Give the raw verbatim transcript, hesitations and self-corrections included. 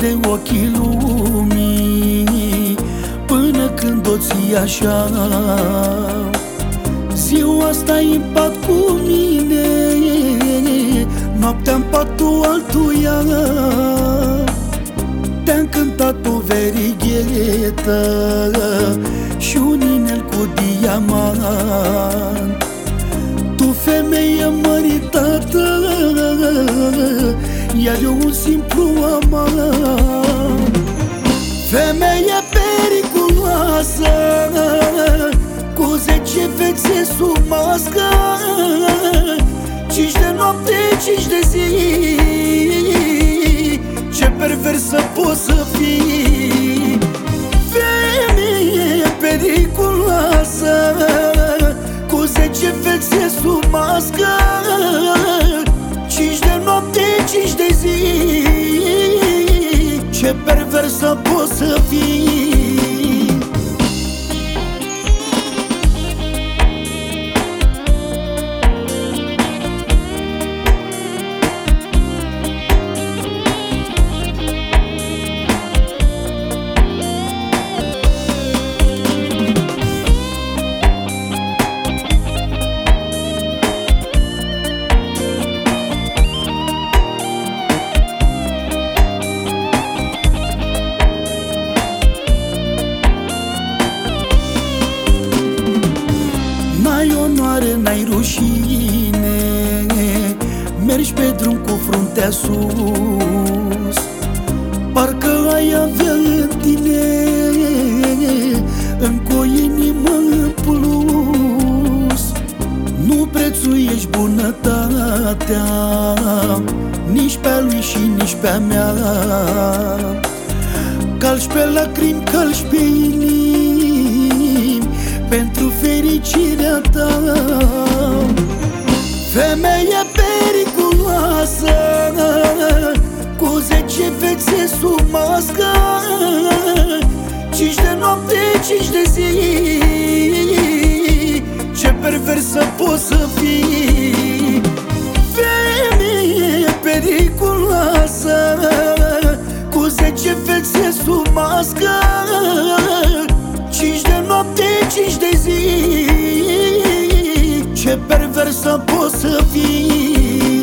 de ochii lumii, până când o ții așa. Ziua stai în pat cu mine, noaptea în patul altuia. Te-am cântat o verighetă și un inel cu diamant. Tu, femeie măritată, iar eu un simplu amant. Femeie periculoasă, cu zece fețe sub mască, cinci de noapte, cinci de zi. Ce perversă poți să fii. Femeie periculoasă, cu zece fețe sub mască, cinci de noapte, cinci de zi. Ce perversă poți să fii. N-ai onoare, n-ai rușine, mergi pe drum cu fruntea sus. Parcă ai avea în tine încă o inimă în plus. Nu prețuiești bunătatea, nici pe-a lui și nici pe-a mea. Calci pe lacrimi, calci pe inimi pentru fericirea ta. Femeie periculoasă, cu zece fețe sub mască, cinci de noapte, cinci de zi. Ce perversă poți să fii. Femeie periculoasă, cu zece fețe sub mască, cinci de noapte, cinci de zi. Ce perversă poți să fii.